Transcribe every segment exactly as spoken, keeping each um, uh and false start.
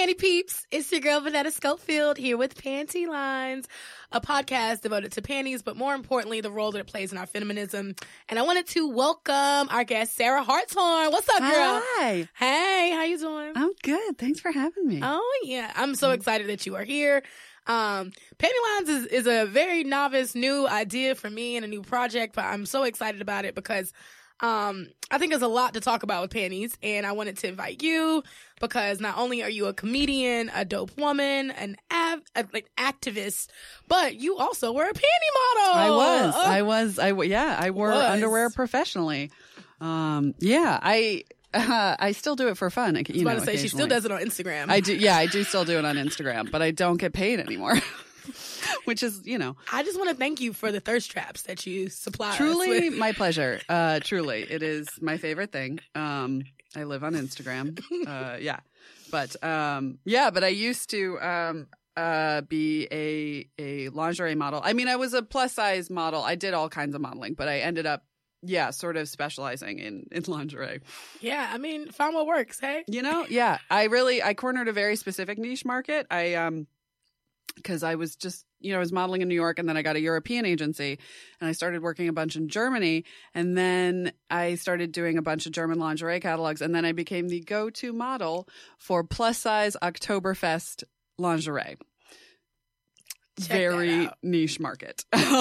Panty Peeps, it's your girl Vanetta Schofield here with Panty Lines, a podcast devoted to panties, but more importantly, the role that it plays in our feminism. And I wanted to welcome our guest, Sarah Hartshorn. What's up, girl? Hi. Hey, how you doing? I'm good. Thanks for having me. Oh, yeah. I'm so excited that you are here. Um, Panty Lines is, is a very novice, new idea for me and a new project, but I'm so excited about it because Um, I think there's a lot to talk about with panties, and I wanted to invite you because not only are you a comedian, a dope woman, an av- a, like activist, but you also were a panty model. I was. Oh. I was. I w- yeah. I wore Was. underwear professionally. Um. Yeah. I. Uh, I still do it for fun. You I was know, about to say she still occasionally. does it on Instagram. I do. Yeah. I do still do it on Instagram, but I don't get paid anymore. Which is, you know, I just want to thank you for the thirst traps that you supply. truly us with. my pleasure. Uh, truly, it is my favorite thing. Um, I live on Instagram. Uh, yeah, but um, yeah, but I used to um, uh, be a a lingerie model. I mean, I was a plus size model. I did all kinds of modeling, but I ended up, yeah, sort of specializing in in lingerie. Yeah, I mean, find what works. Hey, You know, yeah, I really I cornered a very specific niche market. I um. Because I was just, you know, I was modeling in New York, and then I got a European agency, and I started working a bunch in Germany, and then I started doing a bunch of German lingerie catalogs, and then I became the go-to model for plus-size Oktoberfest lingerie. Check Very that out. niche market.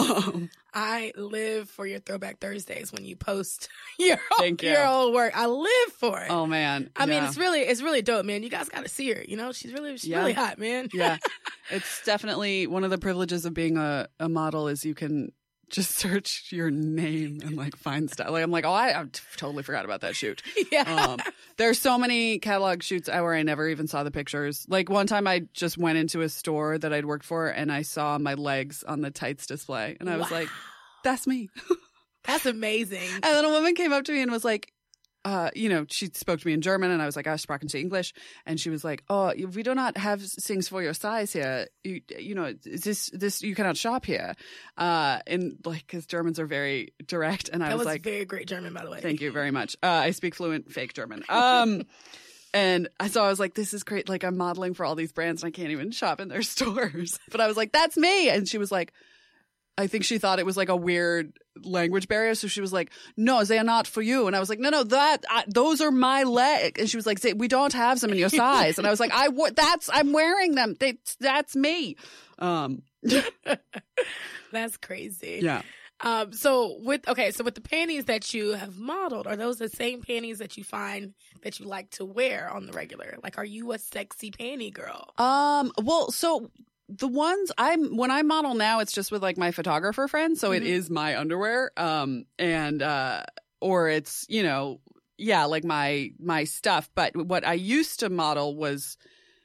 I live for your Throwback Thursdays when you post your Thank you. your old work. I live for it. Oh, man. I mean, Yeah. it's really, it's really dope, man. You guys got to see her. You know, she's really, she's Yeah. really hot, man. Yeah. It's definitely one of the privileges of being a, a model is you can just search your name and like find stuff. Like I'm like, oh, I, I totally forgot about that shoot. yeah. Um, there's so many catalog shoots where I never even saw the pictures. Like one time I just went into a store that I'd worked for and I saw my legs on the tights display. And I was Wow. like, that's me. That's amazing. And then a woman came up to me and was like, uh, you know, she spoke to me in German and I was like, I sprechen Sie English. And she was like, oh, we do not have things for your size here. You, you know, this, this, you cannot shop here. Uh, and like, cause Germans are very direct. And I that was was like, very great German, by the way. thank you very much. Uh, I speak fluent fake German. Um, and so I was like, this is great. Like I'm modeling for all these brands and I can't even shop in their stores. But I was like, that's me. And she was like, I think she thought it was like a weird language barrier. So she was like, no, they are not for you. And I was like, no, no, that, I, those are my legs. And she was like, we don't have them in your size. And I was like, I, that's, I'm wearing them. They, that's me. Um, That's crazy. yeah. Um, so with, okay, so with the panties that you have modeled, are those the same panties that you find that you like to wear on the regular? Like, are you a sexy panty girl? Um, well, so the ones I'm, when I model now, it's just with like my photographer friends. So it Mhm. is my underwear. Um, and, uh, or it's, you know, yeah, like my, my stuff. But what I used to model was,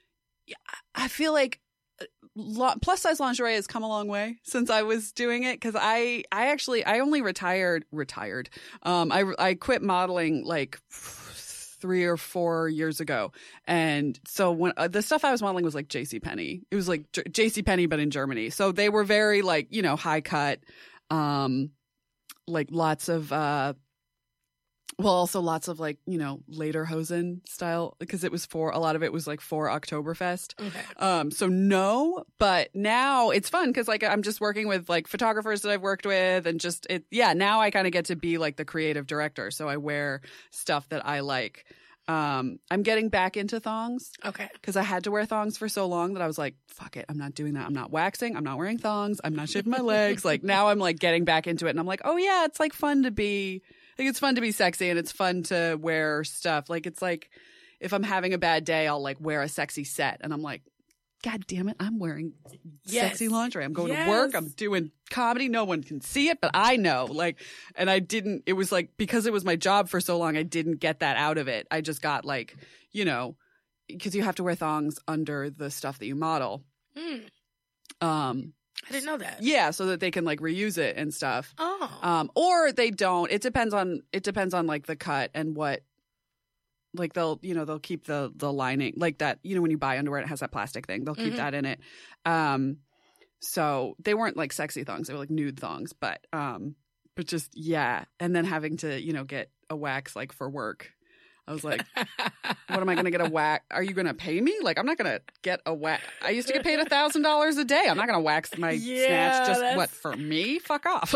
I feel like lo- plus size lingerie has come a long way since I was doing it. Cause I, I actually, I only retired, retired. Um, I, I quit modeling like three or four years ago. And so when uh, the stuff I was modeling was like JCPenney. It was like J- JCPenney, but in Germany. So they were very like, you know, high cut, um, like lots of, uh, well, also lots of like, you know, lederhosen style because it was for, a lot of it was like for Oktoberfest. Okay. Um, so no, but now it's fun because like I'm just working with like photographers that I've worked with and just it, yeah, now I kind of get to be like the creative director. So I wear stuff that I like. Um, I'm getting back into thongs Okay. because I had to wear thongs for so long that I was like, fuck it. I'm not doing that. I'm not waxing. I'm not wearing thongs. I'm not shaving my legs. Like now I'm like getting back into it and I'm like, oh yeah, it's like fun to be, like it's fun to be sexy and it's fun to wear stuff. Like it's like if I'm having a bad day, I'll like wear a sexy set and I'm like, God damn it, I'm wearing Yes. sexy lingerie. I'm going Yes. to work. I'm doing comedy. No one can see it, but I know. Like, and I didn't, it was like, because it was my job for so long, I didn't get that out of it. I just got like, you know, because you have to wear thongs under the stuff that you model. Mm, Um, I didn't know that. yeah, so that they can like reuse it and stuff. Oh. Um, or they don't. It depends on, it depends on like the cut and what, like they'll, you know, they'll keep the, the lining like that, you know, when you buy underwear, it has that plastic thing. They'll keep Mhm. that in it. Um, so they weren't like sexy thongs. They were like nude thongs, but, um, but just, yeah. And then having to, you know, get a wax like for work. I was like, what am I going to get a wax? Are you going to pay me? Like, I'm not going to get a wax. I used to get paid a thousand dollars a day. I'm not going to wax my Yeah, snatch just that's- what for me? Fuck off.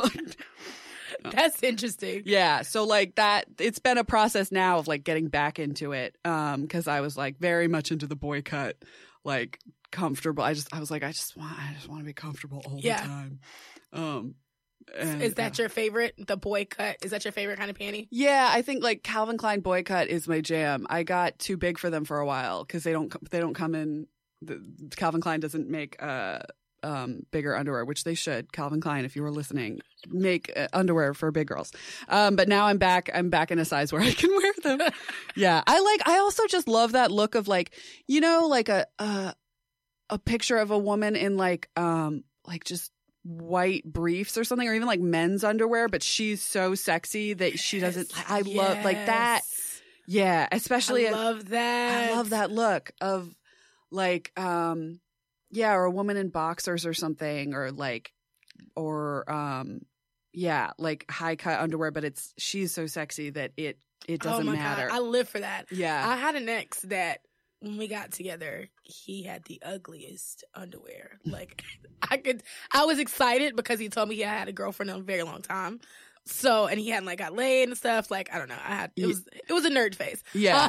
That's interesting. Yeah. So like that, it's been a process now of like getting back into it. Um, cause I was like very much into the boy cut, like comfortable. I just, I was like, I just want, I just want to be comfortable all Yeah. the time. Um, and, Is that uh, your favorite? The boy cut? Is that your favorite kind of panty? yeah, I think like Calvin Klein boy cut is my jam. I got too big for them for a while because they don't they don't come in. The, Calvin Klein doesn't make uh um bigger underwear, which they should. Calvin Klein, if you were listening, make uh, underwear for big girls. Um, but now I'm back. I'm back in a size where I can wear them. Yeah, I like. I also just love that look of like you know like a uh, a picture of a woman in like um like just white briefs or something, or even like men's underwear, but she's so sexy that she doesn't. I love like that. Yes. Yeah, especially I love that. I love that look of like um yeah, or a woman in boxers or something, or like or um yeah, like high cut underwear, but it's she's so sexy that it it doesn't oh my matter. God. I live for that. Yeah. I had an ex that when we got together, he had the ugliest underwear. Like I could, I was excited because he told me he had a girlfriend in a very long time. So, and he hadn't like got laid and stuff. Like, I don't know. I had, it was, it was a nerd phase. Yeah.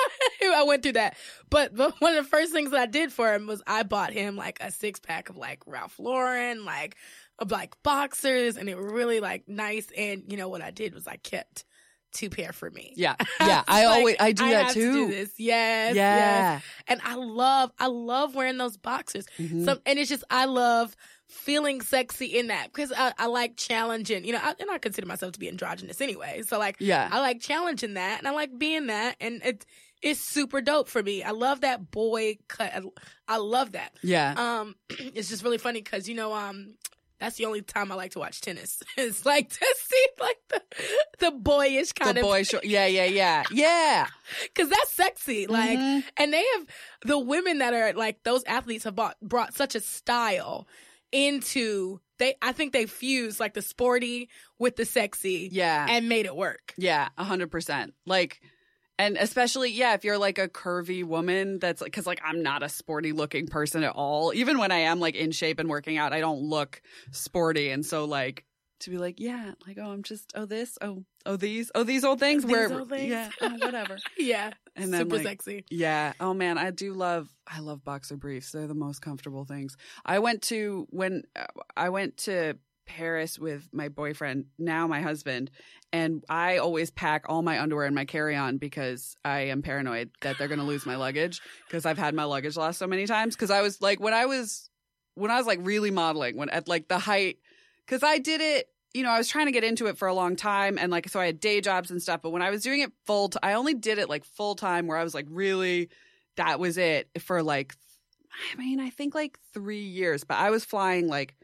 I went through that. But, but one of the first things that I did for him was I bought him like a six pack of like Ralph Lauren, like, of like boxers, and they were really like nice. And you know what I did was I kept two pair for me. Yeah. Yeah. I Like, always I do I that have too. To do this. Yes. Yeah. Yes. And I love, I love wearing those boxers. Mhm. Some, and it's just, I love feeling sexy in that because I, I like challenging, you know, I, and I consider myself to be androgynous anyway. So like, Yeah. I like challenging that and I like being that. And it, it's super dope for me. I love that boy cut. I, I love that. Yeah. Um, it's just really funny because, you know, um, that's the only time I like to watch tennis. It's like to see like the the boyish kind the of boy short. Yeah, yeah, yeah. Yeah. because that's sexy. Like, Mhm. and they have the women that are like those athletes have brought brought such a style into they. I think they fused like the sporty with the sexy, Yeah. and made it work. Yeah, a hundred percent. Like, and especially, yeah, if you're like a curvy woman that's like, cause like I'm not a sporty looking person at all. Even when I am like in shape and working out, I don't look sporty. And so like to be like, yeah, like, oh, I'm just, oh, this, oh, oh, these, oh, these old things These where, old things. yeah, oh, whatever. Yeah, And then super like, sexy. yeah. Oh man, I do love, I love boxer briefs. They're the most comfortable things. I went to, when uh, I went to Paris with my boyfriend, now my husband, and I always pack all my underwear in my carry-on because I am paranoid that they're going to lose my luggage because I've had my luggage lost so many times. Because I was like, when I was, when I was like really modeling, when at like the height, because I did it, you know, I was trying to get into it for a long time, and like so I had day jobs and stuff. But when I was doing it full, t- I only did it like full time, where I was like really, that was it for like, I mean, I think like three years. But I was flying like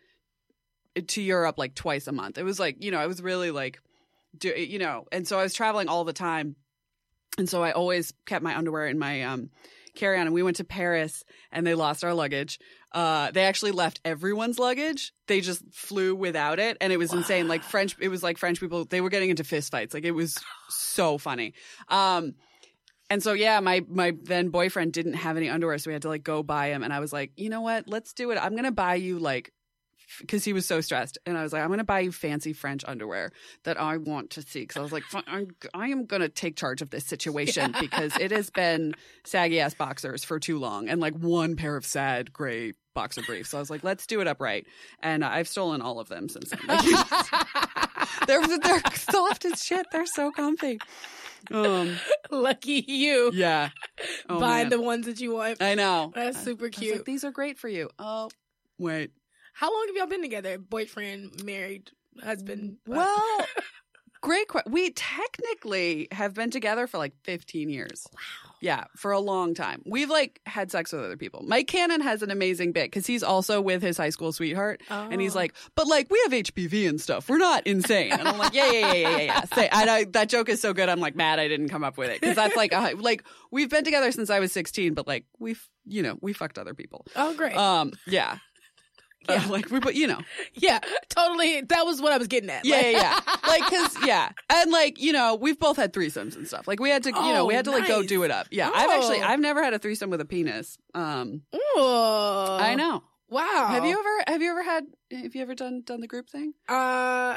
to Europe like twice a month. It was like, you know, I was really like, do you know, and so I was traveling all the time, and so I always kept my underwear in my um carry on. And we went to Paris, and they lost our luggage. Uh, they actually left everyone's luggage. They just flew without it, and it was insane. Like French, it was like French people. They were getting into fist fights. Like it was so funny. Um, and so yeah, my my then boyfriend didn't have any underwear, so we had to like go buy him. And I was like, you know what? Let's do it. I'm gonna buy you like. Because he was so stressed. And I was like, I'm going to buy you fancy French underwear that I want to see. Because I was like, I'm, I am going to take charge of this situation Yeah. because it has been saggy ass boxers for too long and like one pair of sad gray boxer briefs. So I was like, let's do it upright. And I've stolen all of them since then. Like, they're, they're soft as shit. They're so comfy. Um, Lucky you. yeah. Oh, Buying man. the ones that you want. I know. That's super I was cute. like, these are great for you. Oh, wait. How long have y'all been together? Boyfriend, married, husband? Well, great question. We technically have been together for like fifteen years. Wow. Yeah, for a long time. We've like had sex with other people. Mike Cannon has an amazing bit because he's also with his high school sweetheart. And he's Oh. like, but like we have H P V and stuff. We're not insane. And I'm like, yeah, yeah, yeah, yeah, yeah. yeah. Say, and I, that joke is so good. I'm like mad I didn't come up with it because that's like, a, like we've been together since I was sixteen, but like we've, you know, we fucked other people. Oh, great. Um, yeah. Yeah. Uh, like, we put, you know. Yeah, totally. That was what I was getting at. Yeah, like, yeah, yeah. Like, because, yeah. And, like, you know, we've both had threesomes and stuff. Like, we had to, oh, you know, we had to, like, nice. go do it up. Yeah. Oh. I've actually, I've never had a threesome with a penis. Um, Ooh. I know. Wow. Have you ever, have you ever had, have you ever done, done the group thing? Uh,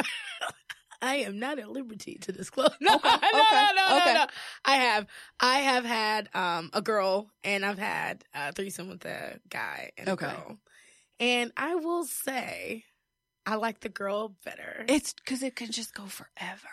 I am not at liberty to disclose. No, Okay, no, okay, no, no, okay. no, no. I have, I have had um a girl, and I've had a threesome with a guy and Okay. a girl. And I will say, I like the girl better. It's because it can just go forever.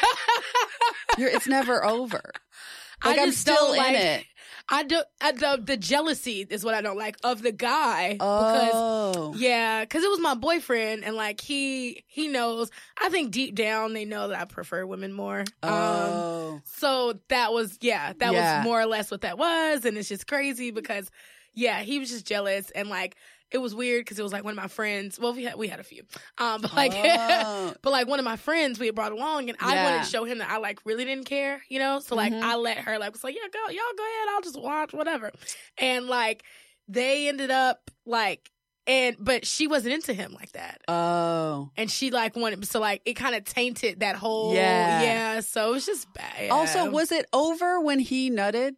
You're, it's never over. Like, I I'm just still don't in like, it. I do. I, the the jealousy is what I don't like of the guy because Oh. yeah, because it was my boyfriend, and like he he knows. I think deep down they know that I prefer women more. Um, Oh. so that was yeah, that Yeah. was more or less what that was, and it's just crazy because yeah, he was just jealous, and like it was weird because it was like one of my friends. Well, we had we had a few, um, but like Oh. but like one of my friends we had brought along, and I Yeah. wanted to show him that I like really didn't care, you know. So like Mhm. I let her like was like, yeah, go, y'all go ahead, I'll just watch whatever, and like they ended up like, and but she wasn't into him like that. Oh. And she like wanted, so like it kind of tainted that whole Yeah. yeah. So it was just bad. Also, was it over when he nutted?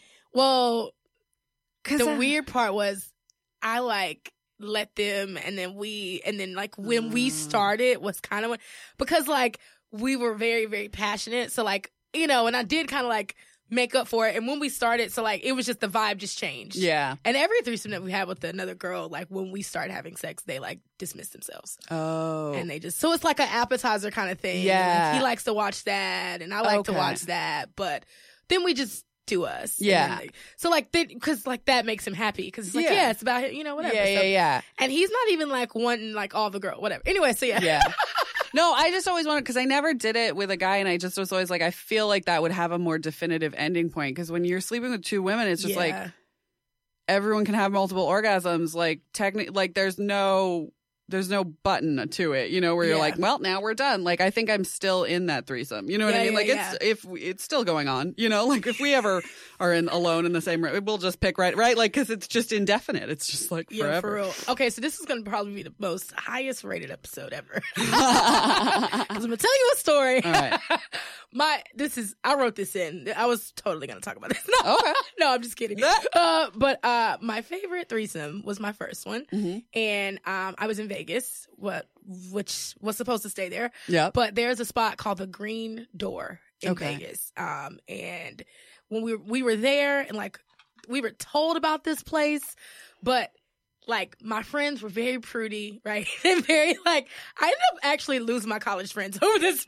well, Because the weird part was I like let them, and then we, and then like when we Mm. started was kind of when, because like we were very, very passionate. So like, you know, and I did kind of like make up for it. And when we started, so like it was just the vibe just changed. Yeah. And every threesome that we had with another girl, like when we started having sex, they like dismiss themselves. Oh. And they just, so it's like an appetizer kind of thing. Yeah. Like he likes to watch that, and I like to Okay. watch that. But then we just do us. And Yeah. then they- so like, because like that makes him happy. Because it's like, Yeah. yeah. it's about him, you know, whatever. Yeah, So- yeah, yeah. And he's not even like wanting like all the girl, whatever. Anyway, so yeah. Yeah. No, I just always wanted, because I never did it with a guy, and I just was always like, I feel like that would have a more definitive ending point. Because when you're sleeping with two women, it's just like Yeah. everyone can have multiple orgasms. Like technically, like there's no, there's no button to it, you know, where you're Yeah. like, well, now we're done. Like I think I'm still in that threesome. You know what Yeah, I mean? yeah, Like yeah. it's if we, it's still going on. You know, like if we ever are in alone in the same room, we'll just pick right, right, like because it's just indefinite. It's just like Yeah, forever. for real. Okay, so this is going to probably be the most highest rated episode ever. Because I'm going to tell you a story. All right. My, this is, I wrote this in. I was totally going to talk about this. No, Okay. no, I'm just kidding. Uh, but uh, my favorite threesome was my first one. Mhm. And um, I was in Vegas, what, which was supposed to stay there. Yep. But there's a spot called the Green Door in Okay. Vegas. Um, and when we were, we were there, and like we were told about this place, but like my friends were very prudy, right? And very like, I ended up actually losing my college friends over this.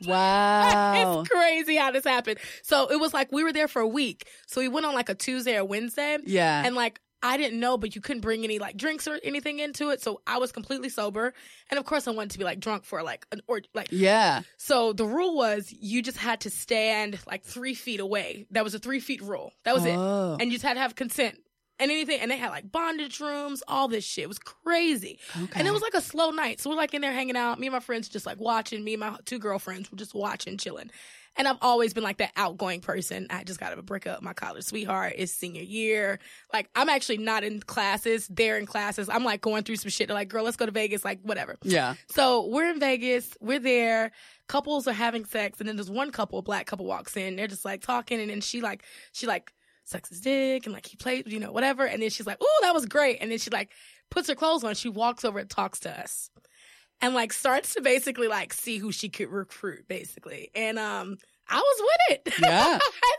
Wow. It's crazy how this happened. So it was like we were there for a week. So we went on like a Tuesday or Wednesday. Yeah. And like, I didn't know, but you couldn't bring any like drinks or anything into it. So I was completely sober. And of course I wanted to be like drunk for like an, or like, Yeah. so the rule was you just had to stand like three feet away. That was a three feet rule. That was it. Oh. And you just had to have consent and anything. And they had like bondage rooms, all this shit. It was crazy. Okay. And it was like a slow night. So we're like in there hanging out. Me and my friends just like watching. Me and my two girlfriends were just watching, chilling. And I've always been like that outgoing person. I just got to break up my college sweetheart. It's senior year. Like, I'm actually not in classes. They're in classes. I'm like going through some shit. They're like, girl, let's go to Vegas. Like, whatever. Yeah. So we're in Vegas. We're there. Couples are having sex. And then there's one couple, a black couple walks in. They're just like talking. And then she like, she like sucks his dick and like he plays, you know, whatever. And then she's like, ooh, that was great. And then she like puts her clothes on. She walks over and talks to us. And like starts to basically like see who she could recruit, basically. And um, I was with it. Yeah. And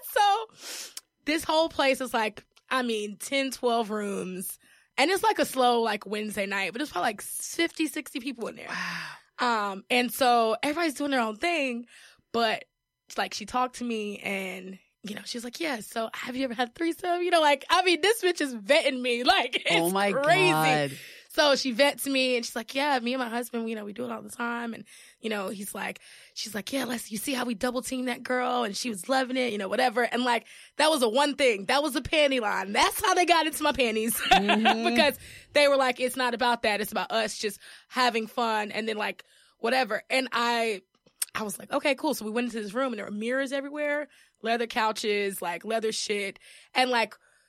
so this whole place is like, I mean, ten, twelve rooms. And it's like a slow like Wednesday night, but it's probably like fifty, sixty people in there. Wow. Um, and so everybody's doing their own thing, but it's like she talked to me and, you know, she's like, yeah, so have you ever had threesome? You know, like, I mean, this bitch is vetting me. Like, it's Oh my crazy. God. So she vets me and she's like, yeah, me and my husband, you know, we do it all the time. And, you know, he's like, she's like, yeah, let's, you see how we double team that girl? And she was loving it, you know, whatever. And like, that was a one thing. That was a panty line. That's how they got into my panties. Mhm. Because they were like, it's not about that. It's about us just having fun and then like, whatever. And I, I was like, okay, cool. So we went into this room and there were mirrors everywhere, leather couches, like leather shit. And like,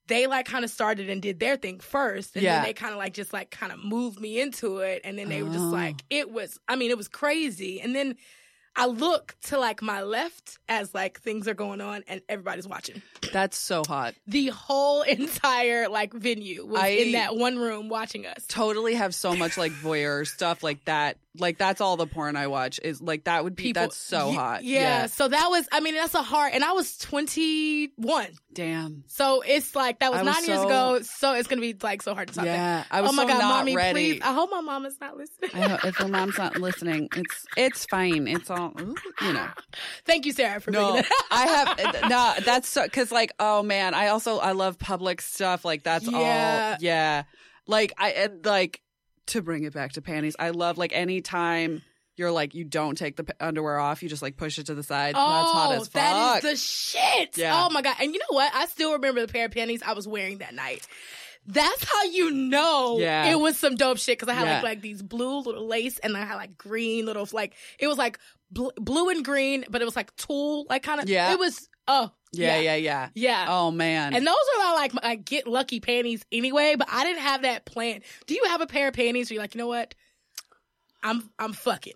they like kind of started and did their thing first. And Yeah. then they kind of like just like kind of moved me into it. And then they were just Oh. like, it was, I mean, it was crazy. And then I look to like my left as like things are going on and everybody's watching. That's so hot. The whole entire like venue was I- in that one room watching us. Totally have so much like voyeur stuff like that. Like that's all the porn I watch is like that would be People- that's so Ye- hot. Yeah. So that was, I mean, that's a hard, and I was twenty-one. Damn. So it's like, that was I was nine years so- ago. So it's going to be like so hard to talk Yeah. that. I was Oh my so God, not mommy, ready. please. I hope my mom is not listening. I hope if her mom's not listening, it's it's fine. It's all ooh, you know. Thank you, Sarah, for No, bringing that. I have no. That's so because like oh man, I also I love public stuff. Like that's Yeah. all. Yeah. Like I and, like to bring it back to panties. I love like anytime you're like you don't take the p- underwear off, you just like push it to the side. Oh, that's hot as fuck. that is the shit. Yeah. Oh my God. And you know what? I still remember the pair of panties I was wearing that night. That's how you know Yeah. it was some dope shit. Cause I had Yeah. like, like these blue little lace and I had like green little, like, it was like bl- blue and green, but it was like tulle, like kind of, Yeah. it was, oh, yeah, yeah, yeah. yeah. Oh man. And those are my, like my get lucky panties anyway, but I didn't have that plan. Do you have a pair of panties where you're like, you know what? I'm, I'm fucking.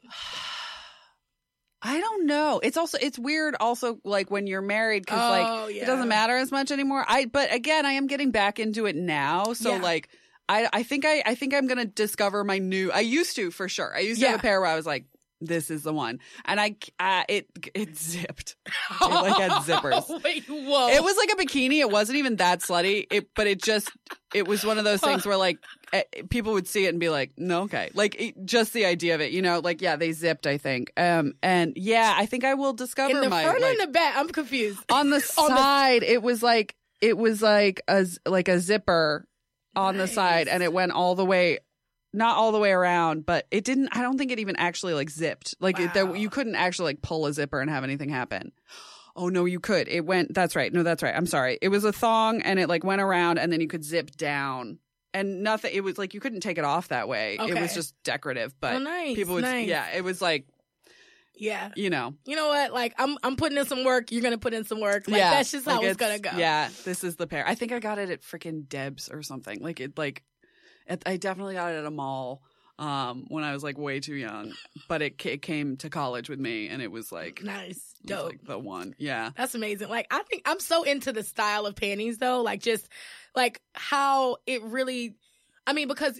I don't know. It's also it's weird also like when you're married because Oh, like yeah. it doesn't matter as much anymore. I but again I am getting back into it now. So Yeah. like I I think I I think I'm gonna discover my new. I used to for sure. I used to have Yeah. a pair where I was like, this is the one, and I uh, it it zipped. It like had zippers. Wait, whoa. It was like a bikini. It wasn't even that slutty. It, but it just, it was one of those things where like eh, people would see it and be like, no, okay. Like it, just the idea of it, you know, like, yeah, they zipped, I think. Um, and yeah, I think I will discover in the my, front like, and the back. I'm confused. on the On the- side, it was like, it was like a, z- like a zipper on the side Nice. and it went all the way, not all the way around, but it didn't, I don't think it even actually like zipped. Like it, there, Wow. you couldn't actually like pull a zipper and have anything happen. Oh no, you could. It went, that's right. No, that's right. I'm sorry. It was a thong and it like went around and then you could zip down and nothing. It was like, you couldn't take it off that way. It was Okay. just decorative, but Oh, nice, people would, nice. yeah, it was like, Yeah. you know, You know what? Like, I'm I'm putting in some work. You're going to put in some work. Like, yeah, that's just how like, it's, going to go. Yeah. This is the pair. I think I got it at freaking Deb's or something. Like it, like, it, I definitely got it at a mall. Um, when I was like way too young, but it, ca- it came to college with me, and it was like Nice. it was, Dope. like the one, yeah, That's amazing. Like, I think I'm so into the style of panties, though. Like, just like how it really, I mean, because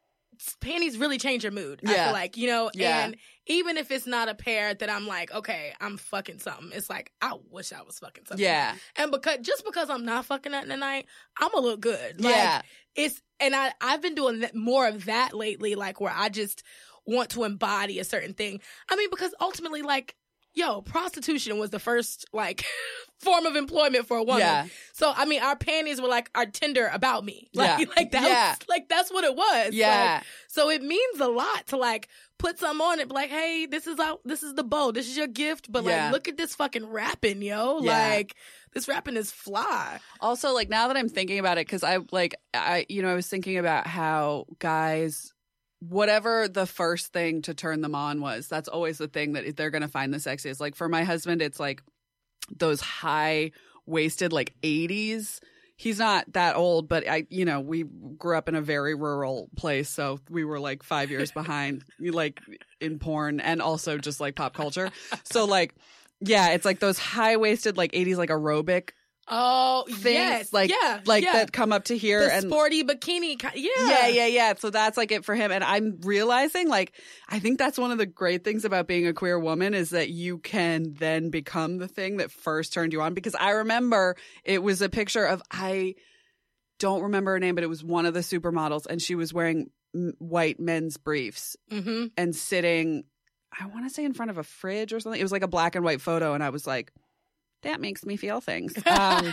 panties really change your mood. I Yeah. feel like, you know, Yeah. and even if it's not a pair that I'm like, okay, I'm fucking something, it's like, I wish I was fucking something. yeah, And because just because I'm not fucking nothing tonight, I'm gonna look good. Like, yeah, it's and I I've been doing that, more of that lately, like where I just want to embody a certain thing. I mean, because ultimately, like, yo, prostitution was the first like form of employment for a woman. Yeah. So I mean, our panties were like our Tinder about me. Like, Yeah. like that Yeah. was like that's what it was. yeah. Like, so it means a lot to like put something on it, be like, hey, this is out, this is the bow, this is your gift, but Yeah. like, look at this fucking rapping, yo. Yeah. Like, this rapping is fly. Also, like now that I'm thinking about it, because I like I you know I was thinking about how guys, whatever the first thing to turn them on was, that's always the thing that they're gonna find the sexiest. Like for my husband, it's like those high waisted like eighties. He's not that old, but I, you know, we grew up in a very rural place, so we were like five years behind, like in porn and also just like pop culture. So like, yeah, it's like those high waisted like eighties like aerobic Oh, things, yes. like yeah, like yeah. that come up to here the and sporty bikini. ki- Yeah. yeah, yeah, yeah. So that's like it for him. And I'm realizing, like, I think that's one of the great things about being a queer woman is that you can then become the thing that first turned you on. Because I remember it was a picture of, I don't remember her name, but it was one of the supermodels, and she was wearing m- white men's briefs Mm-hmm. and sitting, I want to say in front of a fridge or something. It was like a black and white photo. And I was like, that makes me feel things. Um,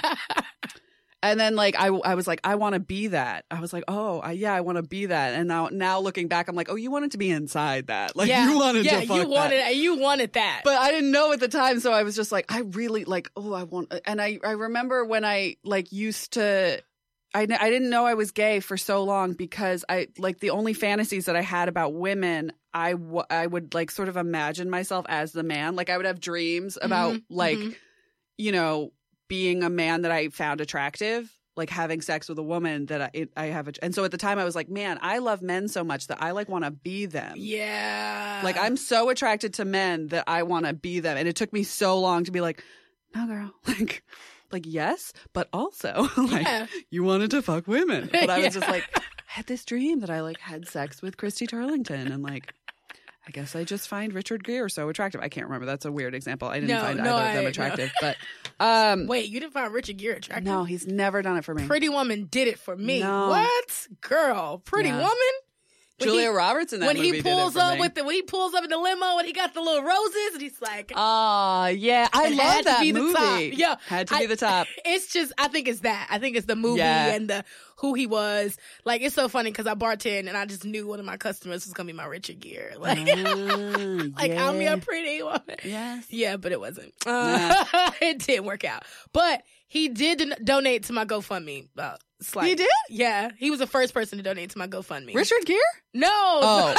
And then, like, I, I was like, I want to be that. I was like, oh, I, yeah, I want to be that. And now, now looking back, I'm like, oh, you wanted to be inside that. Like, yeah. you wanted yeah, to fuck you wanted, that. you wanted that. But I didn't know at the time, so I was just like, I really, like, oh, I want. And I, I remember when I, like, used to, I, I didn't know I was gay for so long because I, like, the only fantasies that I had about women, I, w- I would, like, sort of imagine myself as the man. Like, I would have dreams about, Mhm, like, mhm. you know, being a man that I found attractive. like having sex with a woman that I, it, I have. A, and so at the time I was like, man, I love men so much that I like want to be them. Yeah. Like I'm so attracted to men that I want to be them. And it took me so long to be like, no, girl, like, like, yes, but also like Yeah. you wanted to fuck women. But I was Yeah. just like, I had this dream that I like had sex with Christy Turlington and like, I guess I just find Richard Gere so attractive. I can't remember. That's a weird example. I didn't No, find no, either of them I- attractive. But um, Wait, you didn't find Richard Gere attractive? no, he's never done it for me. Pretty Woman did it for me. No. What? Girl, Pretty Yeah. Woman? When Julia he- Roberts in that when movie he did it pulls for up me. with the when he pulls up in the limo and he got the little roses and he's like, Oh, yeah. I It love had to that be the movie. top. Yeah. Had to I- be the top. it's just I think it's that. I think it's the movie Yeah. and the who he was. Like it's so funny because I bartend and I just knew one of my customers was gonna be my Richard Gere. Like, Ah, like I'm yeah. your pretty woman. Yes. Yeah, but it wasn't. Uh, it didn't work out. But he did don- donate to my GoFundMe. Uh, slight. He did? Yeah, he was the first person to donate to my GoFundMe. Richard Gere? No. Oh.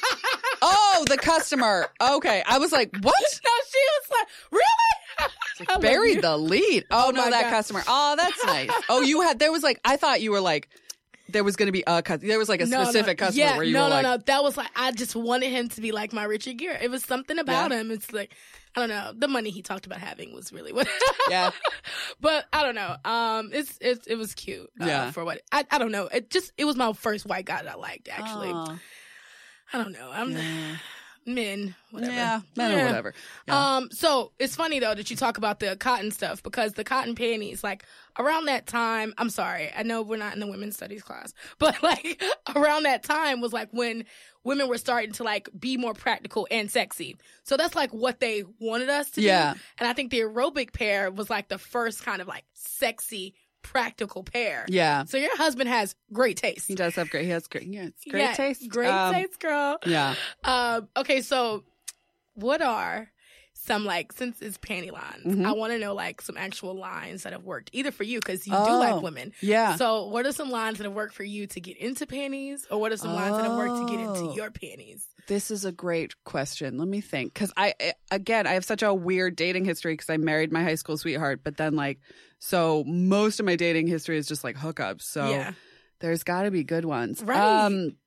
Oh, the customer. Okay. I was like, what? No, she was like, really? I love Buried you. the lead. Oh, Oh no, my that God. customer. Oh, that's nice. Oh, you had, there was like, I thought you were like, there was going to be a customer. There was like a No, no. specific customer yeah, where you no, were no, like, no. That was like I just wanted him to be like my Richard Gere. It was something about Yeah. him. It's like I don't know. The money he talked about having was really what. yeah. But I don't know. Um, it's it's it was cute. Uh, Yeah. For what I I don't know. It just it was my first white guy that I liked. Actually, Aw. I don't know. I'm Yeah. men. Whatever. Yeah, men or Yeah. whatever. Yeah. Um, so it's funny though that you talk about the cotton stuff because the cotton panties, like around that time, I'm sorry, I know we're not in the women's studies class, but like around that time was like when women were starting to like be more practical and sexy. So that's like what they wanted us to Yeah. do. And I think the aerobic pair was like the first kind of like sexy, practical pair. Yeah. So your husband has great taste. He does have great, he has great, yeah, it's great Yeah, taste. Great Um, taste, girl. Yeah. Um, okay, so what are some like since it's panty lines? Mhm. I want to know like some actual lines that have worked either for you because you do Oh, like women. Yeah. So what are some lines that have worked for you to get into panties, or what are some lines that have worked to get into Oh. your panties? This is a great question. Let me think. Because I, I- again, I have such a weird dating history because I married my high school sweetheart. But then, like, so most of my dating history is just like hookups. So Yeah. there's got to be good ones. Right. Um,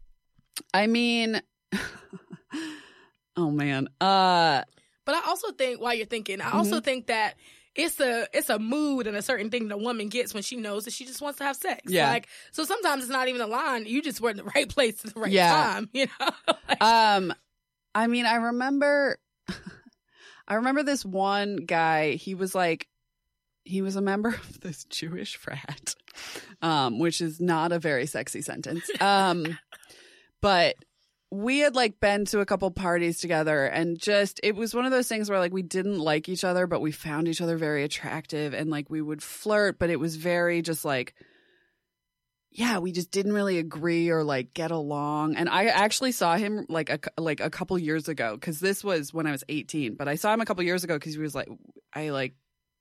I mean, oh, man. Uh, But I also think while you're thinking, I also think that it's a it's a mood and a certain thing that a woman gets when she knows that she just wants to have sex. Yeah. Like so sometimes it's not even a line. You just were in the right place at the right Yeah. time. You know. Like, um, I mean, I remember, I remember this one guy. He was like, he was a member of this Jewish frat, um, which is not a very sexy sentence. Um, but we had like been to a couple parties together, and just it was one of those things where like we didn't like each other, but we found each other very attractive, and like we would flirt, but it was very just like, yeah, we just didn't really agree or like get along. And I actually saw him like a like a couple years ago, because this was when I was eighteen, but I saw him a couple years ago because he was like, I like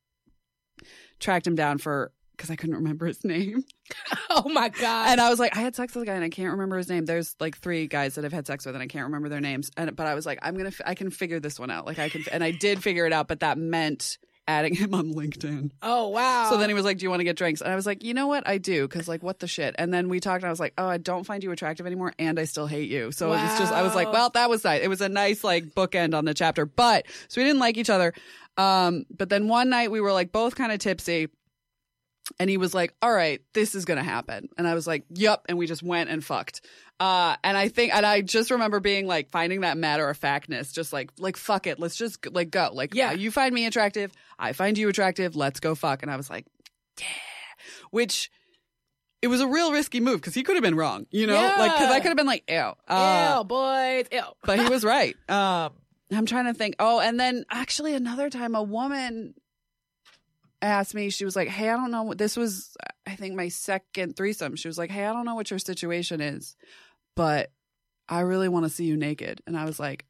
tracked him down for because I couldn't remember his name. oh my god. And I was like, I had sex with a guy and I can't remember his name. There's like three guys that I've had sex with and I can't remember their names. And but I was like, I'm gonna, f- I can figure this one out. Like I can, and I did figure it out. But that meant adding him on LinkedIn. oh wow. So then he was like, "Do you want to get drinks?" And I was like, "You know what? I do, because like, what the shit?" And then we talked, and I was like, "Oh, I don't find you attractive anymore, and I still hate you." So it was just, I was like, Wow. "Well, that was nice. It was a nice like bookend on the chapter." But so we didn't like each other. Um, but then one night we were like both kind of tipsy. And he was like, all right, this is going to happen. And I was like, yup. And we just went and fucked. Uh, and I think, and I just remember being like, finding that matter of factness, just like, like, fuck it. Let's just like go. Like, Yeah. uh, you find me attractive. I find you attractive. Let's go fuck. And I was like, yeah. Which, it was a real risky move because he could have been wrong, you know? Yeah. Like, because I could have been like, ew. Uh, ew, boys, ew. but he was right. Um, I'm trying to think. Oh, and then actually another time a woman asked me, she was like, hey, I don't know what this was. I think my second threesome. She was like, hey, I don't know what your situation is, but I really want to see you naked. And I was like,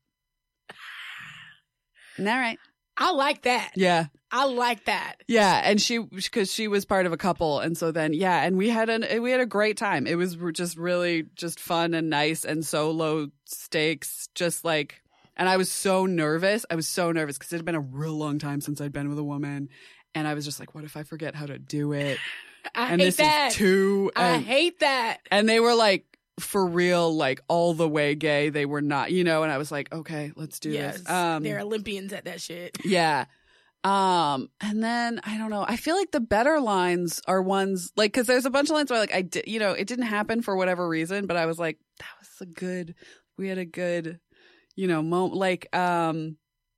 all right. I like that. Yeah. I like that. Yeah. And she, because she was part of a couple. And so then, yeah. And we had an, we had a great time. It was just really just fun and nice and so low stakes. Just like, and I was so nervous. I was so nervous because it had been a real long time since I'd been with a woman. And I was just like, what if I forget how to do it? I and hate this that. is two. I And, hate that. and they were like, for real, like all the way gay. They were not, you know, and I was like, okay, let's do Yes, this. Um, they're Olympians at that shit. yeah. Um, and then I don't know. I feel like the better lines are ones like, cause there's a bunch of lines where like I did, you know, it didn't happen for whatever reason, but I was like, that was a good, we had a good, you know, moment. Like, um,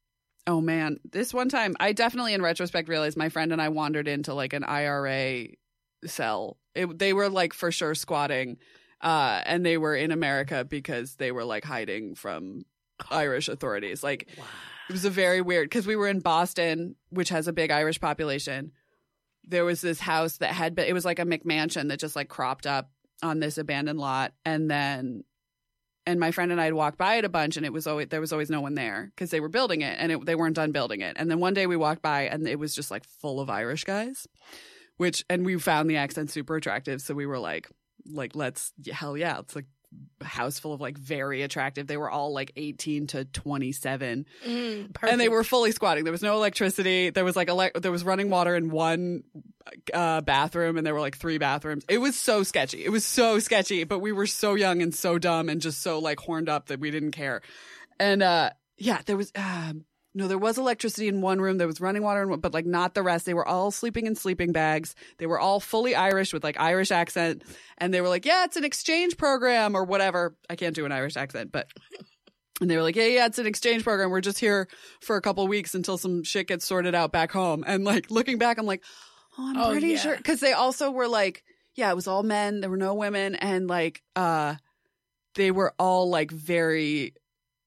oh man, this one time I definitely in retrospect realized my friend and I wandered into like an I R A cell. It, they were like for sure squatting, uh, and they were in America because they were like hiding from Irish authorities. Like, Wow. it was a very weird, because we were in Boston, which has a big Irish population. There was this house that had been, it was like a McMansion that just like cropped up on this abandoned lot. And then, and my friend and I had walked by it a bunch, and it was always, there was always no one there because they were building it, and it, they weren't done building it. And then one day we walked by and it was just like full of Irish guys, which, and we found the accent super attractive. So we were like, like, let's, hell yeah, it's like a house full of like very attractive. They were all like eighteen to twenty-seven, Mm, and they were fully squatting. There was no electricity. There was like ele- there was running water in one uh, bathroom, and there were like three bathrooms. It was so sketchy. It was so sketchy, but we were so young and so dumb and just so like horned up that we didn't care. And uh, yeah, there was um, no, there was electricity in one room. There was running water in one, but like not the rest. They were all sleeping in sleeping bags. They were all fully Irish with like Irish accent. And they were like, yeah, it's an exchange program or whatever. I can't do an Irish accent, but, and they were like, yeah, yeah, it's an exchange program. We're just here for a couple of weeks until some shit gets sorted out back home. And like looking back, I'm like, oh, I'm Oh, pretty yeah. sure. Cause they also were like, yeah, it was all men. There were no women. And like, uh, they were all like very,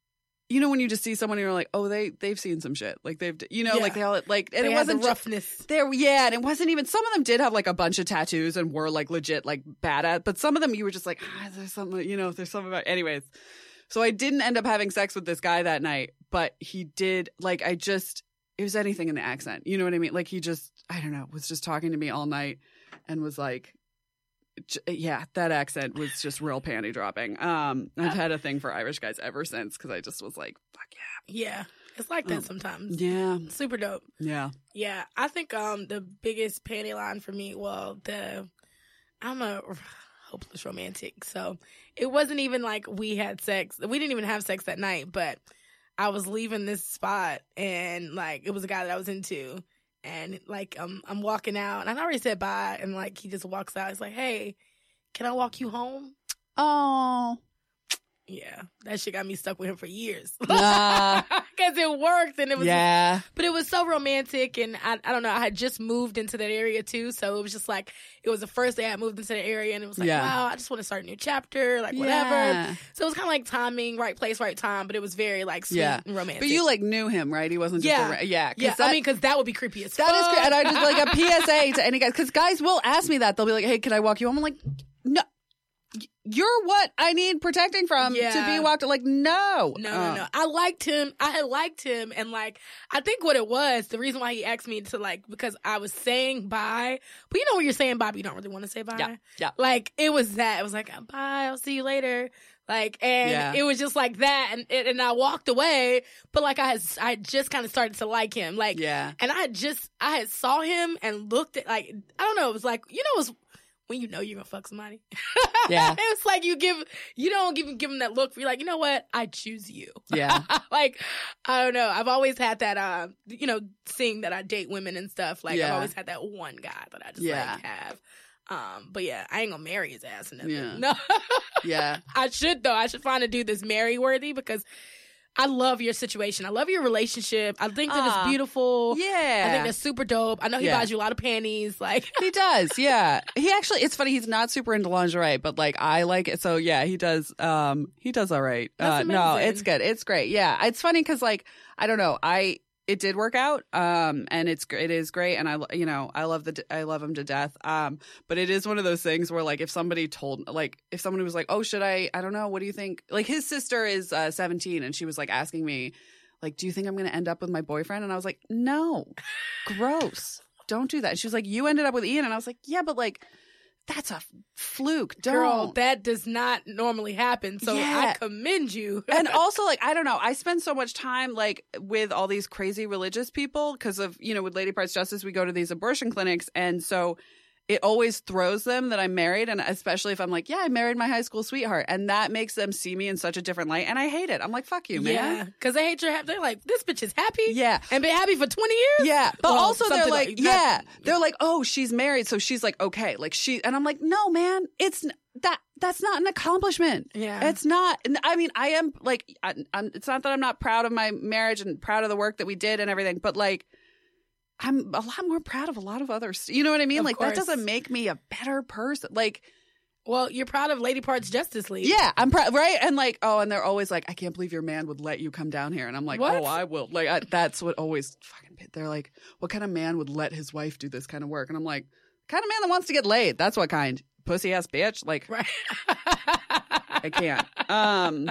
you know, when you just see someone and you're like, oh, they, they've seen some shit. Like they've, you know, Yeah. like they all like, and They it had the wasn't just, roughness. there, yeah, and it wasn't even, some of them did have like a bunch of tattoos and were like legit like bad at, but some of them you were just like, ah, there's something, you know, there's something about, anyways. So I didn't end up having sex with this guy that night, but he did, like, I just, it was anything in the accent. You know what I mean? Like he just, I don't know, was just talking to me all night and was like, j- yeah, that accent was just real panty dropping. Um, I've had a thing for Irish guys ever since because I just was like, fuck yeah. Yeah, it's like that Oh. sometimes. Yeah. Super dope. Yeah. Yeah, I think um the biggest panty line for me, well, the I'm a hopeless romantic, so it wasn't even like we had sex. We didn't even have sex that night, but I was leaving this spot, and like it was a guy that I was into, and like um I'm walking out, and I already said bye, and like he just walks out. He's like, "Hey, can I walk you home?" Oh. Yeah, that shit got me stuck with him for years. Nah. Because it worked, and it was Yeah. but it was so romantic, and I I don't know, I had just moved into that area too, so it was just like, it was the first day I moved into the area, and it was like, Yeah. wow, I just want to start a new chapter, like whatever. Yeah. So it was kind of like timing, right place, right time, but it was very like sweet Yeah. and romantic. But you like knew him, right? He wasn't just Yeah. a, ra- yeah. 'cause yeah, that, I mean, because that would be creepy as that fuck. is great. And I just like a P S A to any guys, because guys will ask me that. They'll be like, "Hey, can I walk you home?" I'm like, "No, you're what I need protecting from to Yeah. be walked." Like, no, No, Uh, no, no. I liked him. I had liked him, and like, I think what it was, the reason why he asked me to like, because I was saying bye, but you know when you're saying bye, but you don't really want to say bye. Yeah, yeah. Like it was that. It was like, bye, I'll see you later. Like, and Yeah. it was just like that, and and I walked away, but like I had, I had just kind of started to like him, like, Yeah. and I had just, I had saw him and looked at, like, I don't know, it was like, you know, it was when you know you're gonna fuck somebody. Yeah. It's like you give, you don't give, give them that look. You're like, you know what? I choose you. Yeah. Like, I don't know. I've always had that, uh, you know, seeing that I date women and stuff. Like, Yeah. I've always had that one guy that I just Yeah. like have. Um, but yeah, I ain't gonna marry his ass and nothing. Yeah. No, Yeah. I should though. I should find a dude that's marry worthy because I love your situation. I love your relationship. I think that Aw. it's beautiful. Yeah. I think that's super dope. I know he Yeah. buys you a lot of panties. Like, He does, yeah. He actually, it's funny, he's not super into lingerie, but like I like it. So yeah, he does, um, he does all right. That's Uh, no, amazing. it's good. It's great. Yeah. It's funny because like, I don't know, I, it did work out. Um, and it's, gr- it is great. And I, lo- you know, I love the, I love him to death. Um, but it is one of those things where like, if somebody told, like, if someone was like, oh, should I, I don't know, what do you think? Like his sister is uh, seventeen and she was like asking me, like, do you think I'm going to end up with my boyfriend? And I was like, no, gross. Don't do that. And she was like, you ended up with Ian. And I was like, yeah, but like, that's a f- fluke. Don't. girl, that does not normally happen. So Yeah. I commend you. And also, like, I don't know. I spend so much time, like, with all these crazy religious people because of, you know, with Lady Parts Justice, we go to these abortion clinics. And so it always throws them that I'm married, and especially if I'm like, yeah, I married my high school sweetheart, and that makes them see me in such a different light, and I hate it. I'm like, fuck you, man. Yeah, because they hate your happy. They're like, this bitch is happy. Yeah, and been happy for twenty years. Yeah, but well, also they're like, like yeah, they're like, oh, she's married, so she's like, okay, like she, and I'm like, no, man, it's that that's not an accomplishment. Yeah, it's not. I mean, I am like, I, I'm, it's not that I'm not proud of my marriage and proud of the work that we did and everything, but like, I'm a lot more proud of a lot of others. You know what I mean? Of like course. that doesn't make me a better person. Like, well, you're proud of Lady Parts Justice League. yeah, I'm proud, right? And like, oh, and they're always like, I can't believe your man would let you come down here. And I'm like, What? oh, I will. Like, I, that's what always fucking. They're like, what kind of man would let his wife do this kind of work? And I'm like, kind of man that wants to get laid. That's what kind. Pussy ass bitch. Like, Right. I can't. Um.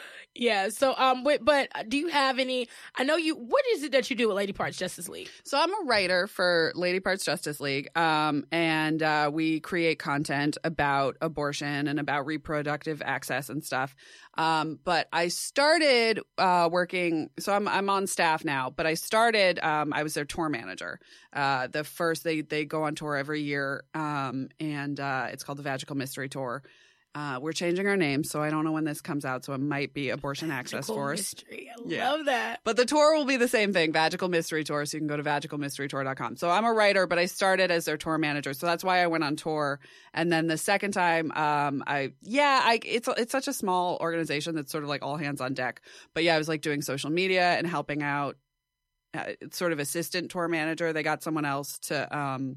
Yeah. So, um, but, but do you have any? I know you. What is it that you do with Lady Parts Justice League? So I'm a writer for Lady Parts Justice League, um, and uh, we create content about abortion and about reproductive access and stuff. Um, but I started uh, working. So I'm I'm on staff now, but I started. Um, I was their tour manager. Uh, the first they they go on tour every year, um, and uh, it's called the Vagical Mystery Tour. Uh, we're changing our name, so I don't know when this comes out, so it might be Abortion Access Vagical Force. Mystery. I Yeah. love that. But the tour will be the same thing, Vagical Mystery Tour, so you can go to vagical mystery tour dot com. So I'm a writer, but I started as their tour manager, so that's why I went on tour. And then the second time, um, I yeah, I it's it's such a small organization that's sort of like all hands on deck. But yeah, I was like doing social media and helping out, uh, sort of assistant tour manager. They got someone else to um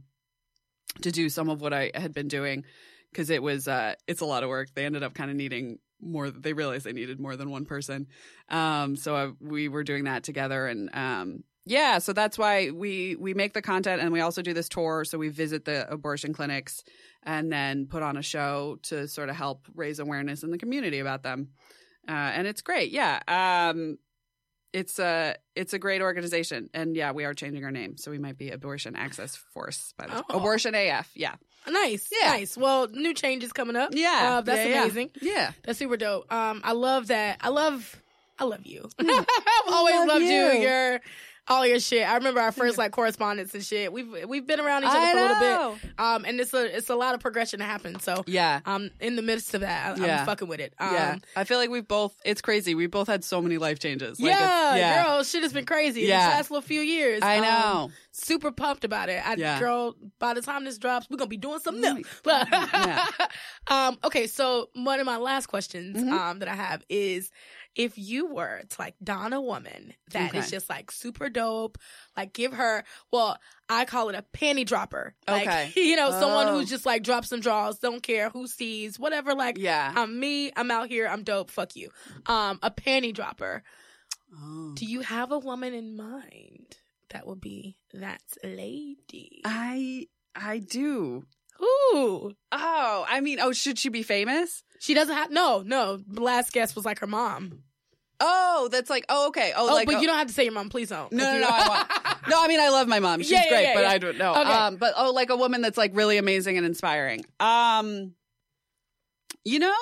to do some of what I had been doing. Because it was, uh, it's a lot of work. They ended up kind of needing more. They realized they needed more than one person. Um, so I, we were doing that together, and um, yeah. So that's why we we make the content, and we also do this tour. So we visit the abortion clinics, and then put on a show to sort of help raise awareness in the community about them. Uh, and it's great. Yeah. Um, it's a it's a great organization, and yeah, we are changing our name, so we might be Abortion Access Force by the Oh. Abortion A F. Yeah. Nice. Yeah. Nice. Well, new changes coming up. Yeah, Uh, that's yeah, yeah. amazing. Yeah. That's super dope. Um, I love that. I love, I love you. Mm. I've always love loved you. you. Your, all your shit. I remember our first like correspondence and shit. We've we've been around each other I for a little know. bit. Um, and it's a it's a lot of progression to happen. So Yeah. um, in the midst of that, I, Yeah. I'm fucking with it. Um, Yeah. I feel like we've both, it's crazy. We both had so many life changes. Like yeah, it's, yeah. girl, shit has been crazy. Yeah. These last little few years. I Um, know. super pumped about it. I, Yeah. Girl, by the time this drops, we're gonna be doing something Mm. else. Yeah. um, okay, so one of my last questions Mhm. um, that I have is, if you were to like don a woman that is Okay. just like super dope, like give her, well, I call it a panty dropper. Like, Okay. you know, someone Oh. who's just like drops some draws, don't care who sees, whatever. Like, Yeah. I'm me, I'm out here, I'm dope, fuck you. Um, a panty dropper. Oh. Do you have a woman in mind that would be that lady? I, I do. Ooh. Oh, I mean, oh, should she be famous? She doesn't have, no, no. The last guest was like her mom. Oh, that's like, oh, okay. Oh, Oh, like, but oh, you don't have to say your mom, please don't. No, If no, you- no, I want, no, I mean, I love my mom. She's Yeah, yeah, great, yeah, but yeah. I don't know. Okay. Um, but, oh, like a woman that's like really amazing and inspiring. Um, you know,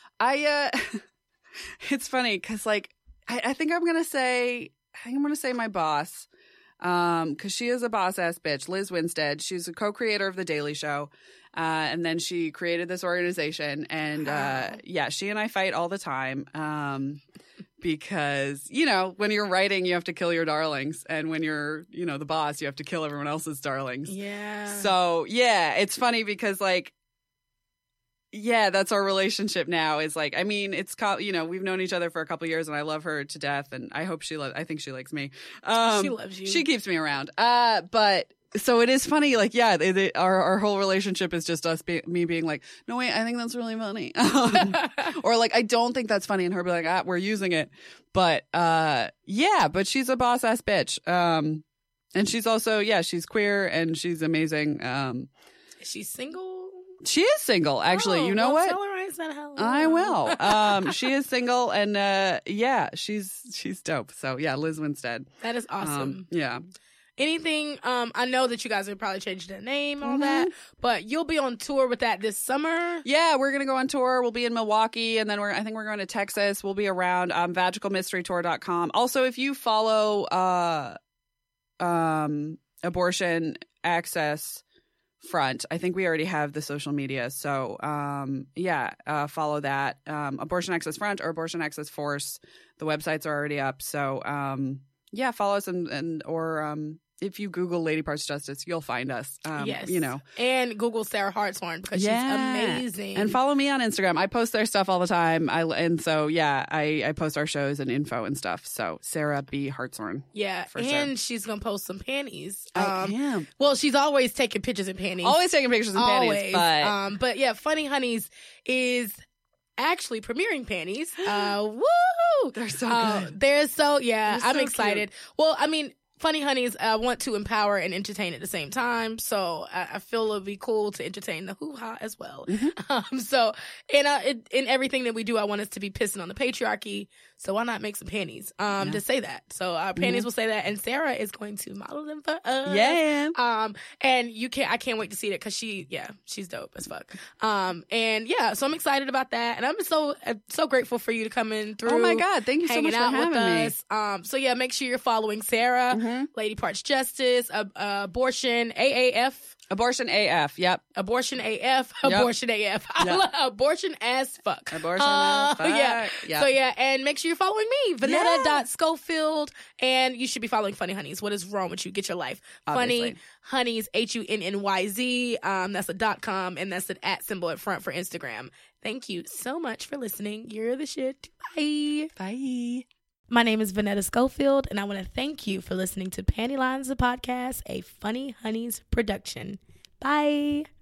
I, uh, it's funny because like, I, I think I'm going to say, I think I'm going to say my boss. Um, cause she is a boss ass bitch, Liz Winstead. She's a co-creator of The Daily Show. Uh, and then she created this organization, and, uh, Wow. yeah, she and I fight all the time. Um, because, you know, when you're writing, you have to kill your darlings. And when you're, you know, the boss, you have to kill everyone else's darlings. Yeah. So, yeah, it's funny because, like, yeah, that's our relationship now is like, I mean, it's, co- you know, we've known each other for a couple years, and I love her to death. And I hope she loves, I think she likes me. Um, she loves you. She keeps me around. Uh, but so it is funny, like, yeah, they, they, our our whole relationship is just us, be, me being like, no, wait, I think that's really funny. Um, or like, I don't think that's funny. And her be like, ah, we're using it. But, uh, yeah, but she's a boss ass bitch. Um, and she's also, yeah, she's queer and she's amazing. Um, Is she single? she is single, actually. Oh, you know well, what? Tell her I said hello. I will. Um, she is single, and uh, yeah, she's she's dope. So yeah, Liz Winstead. That is awesome. Um, yeah. Anything, um, I know that you guys have probably changed the name, all Mhm. that, but you'll be on tour with that this summer. Yeah, we're gonna go on tour. We'll be in Milwaukee, and then we're I think we're going to Texas. We'll be around um, vagical mystery tour dot com. Also, if you follow uh, um, Abortion Access front. I think we already have the social media. So, um, yeah, uh, follow that. Um, Abortion Access Front or Abortion Access Force. The websites are already up. So, um, yeah, follow us and, and or um, if you Google Lady Parts Justice, you'll find us. Um, yes. You know. And Google Sarah Hartshorn because yeah. she's amazing. And follow me on Instagram. I post their stuff all the time. I And so, yeah, I, I post our shows and info and stuff. So, Sarah B. Hartshorn. Yeah. For and sure. she's going to post some panties. I Um, am. Well, she's always taking pictures in panties. Always taking pictures in Always. panties. But Um, but yeah, Funny Honeys is actually premiering panties. Uh, woo! they're so Uh, good. they're so, yeah, They're I'm so excited. Well, I mean, Funny Honeys, I uh, want to empower and entertain at the same time. So I, I feel it would be cool to entertain the hoo-ha as well. Mm-hmm. Um, so in, uh, in, in everything that we do, I want us to be pissing on the patriarchy. So why not make some panties um, Yeah. to say that? So our panties Mhm. will say that. And Sarah is going to model them for us. Yeah. Um, and you can't, I can't wait to see it because she, yeah, she's dope as fuck. Um, and yeah, so I'm excited about that. And I'm so, uh, so grateful for you to come in through. Oh, my God. Thank you so Hanging much for out having with me. us. Um, so yeah, make sure you're following Sarah, Mhm. Lady Parts Justice, uh, uh, Abortion A A F, Abortion A F. Yep. Abortion A F, Yep. Abortion A F. I Yep. love abortion as fuck. Abortion Uh, as fuck. Yeah. Yep. So yeah, and make sure you're following me, Yeah. Vanetta.Schofield, and you should be following Funny Honeys. What is wrong with you? Get your life. Obviously. Funny Honeys, H U N N Y Z. Um, that's a dot com, and that's an at symbol at front for Instagram. Thank you so much for listening. You're the shit. Bye. Bye. My name is Vanetta Schofield, and I want to thank you for listening to Panty Lines, the podcast, a Funny Honeys production. Bye.